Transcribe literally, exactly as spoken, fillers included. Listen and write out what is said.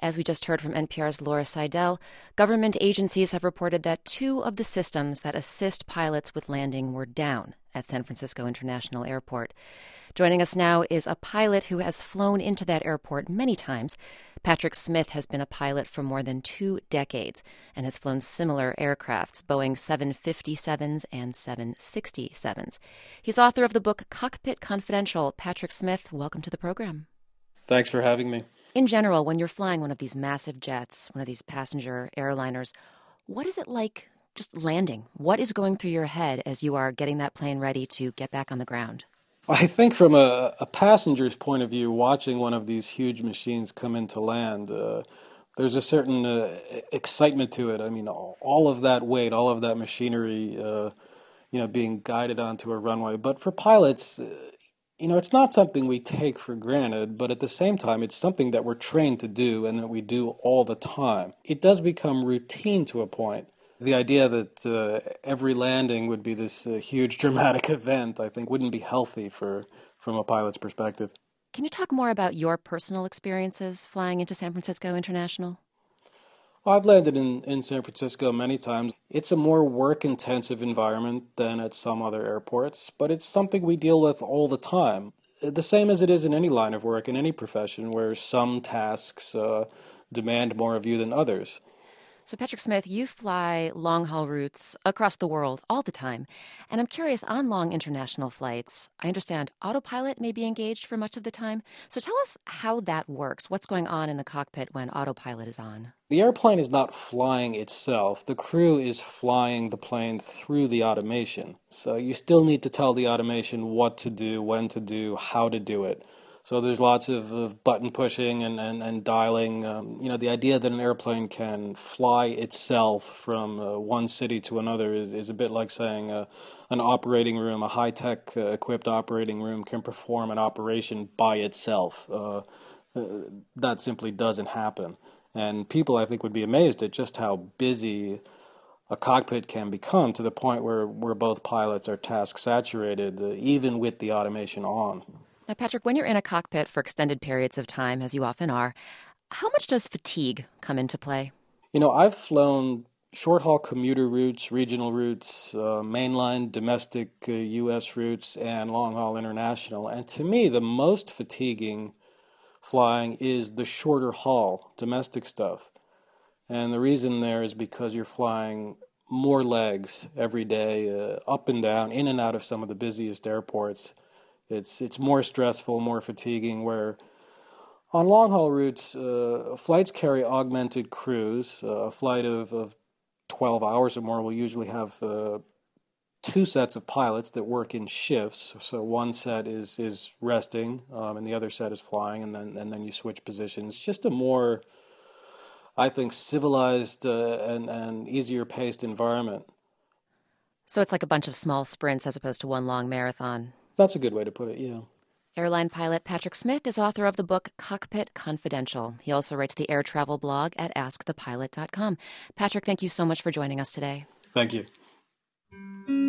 As we just heard from N P R's Laura Seidel, government agencies have reported that two of the systems that assist pilots with landing were down at San Francisco International Airport. Joining us now is a pilot who has flown into that airport many times. Patrick Smith has been a pilot for more than two decades and has flown similar aircrafts, Boeing seven fifty-sevens and seven sixty-sevens. He's author of the book Cockpit Confidential. Patrick Smith, welcome to the program. Thanks for having me. In general, when you're flying one of these massive jets, one of these passenger airliners, what is it like just landing? What is going through your head as you are getting that plane ready to get back on the ground? I think from a, a passenger's point of view, watching one of these huge machines come into land, uh, there's a certain uh, excitement to it. I mean, all, all of that weight, all of that machinery, uh, you know, being guided onto a runway. But for pilots, uh, you know, it's not something we take for granted, but at the same time, it's something that we're trained to do and that we do all the time. It does become routine to a point. The idea that uh, every landing would be this uh, huge dramatic event, I think, wouldn't be healthy for from a pilot's perspective. Can you talk more about your personal experiences flying into San Francisco International? Well, I've landed in, in San Francisco many times. It's a more work-intensive environment than at some other airports, but it's something we deal with all the time. The same as it is in any line of work, in any profession, where some tasks uh, demand more of you than others. So, Patrick Smith, you fly long-haul routes across the world all the time. And I'm curious, on long international flights, I understand autopilot may be engaged for much of the time. So tell us how that works. What's going on in the cockpit when autopilot is on? The airplane is not flying itself. The crew is flying the plane through the automation. So you still need to tell the automation what to do, when to do, how to do it. So there's lots of, of button pushing and, and, and dialing. Um, you know, the idea that an airplane can fly itself from uh, one city to another is, is a bit like saying uh, an operating room, a high-tech uh, equipped operating room can perform an operation by itself. Uh, uh, that simply doesn't happen. And people, I think, would be amazed at just how busy a cockpit can become to the point where, where both pilots are task saturated, uh, even with the automation on. Now, Patrick, when you're in a cockpit for extended periods of time, as you often are, how much does fatigue come into play? You know, I've flown short-haul commuter routes, regional routes, uh, mainline domestic uh, U S routes, and long-haul international. And to me, the most fatiguing flying is the shorter haul, domestic stuff. And the reason there is because you're flying more legs every day, uh, up and down, in and out of some of the busiest airports. It's it's more stressful, more fatiguing, where on long-haul routes, uh, flights carry augmented crews. Uh, a flight of, of twelve hours or more will usually have uh, two sets of pilots that work in shifts. So one set is is resting, um, and the other set is flying, and then and then you switch positions. Just a more, I think, civilized uh, and, and easier-paced environment. So it's like a bunch of small sprints as opposed to one long marathon. That's a good way to put it, yeah. Airline pilot Patrick Smith is author of the book Cockpit Confidential. He also writes the air travel blog at ask the pilot dot com. Patrick, thank you so much for joining us today. Thank you.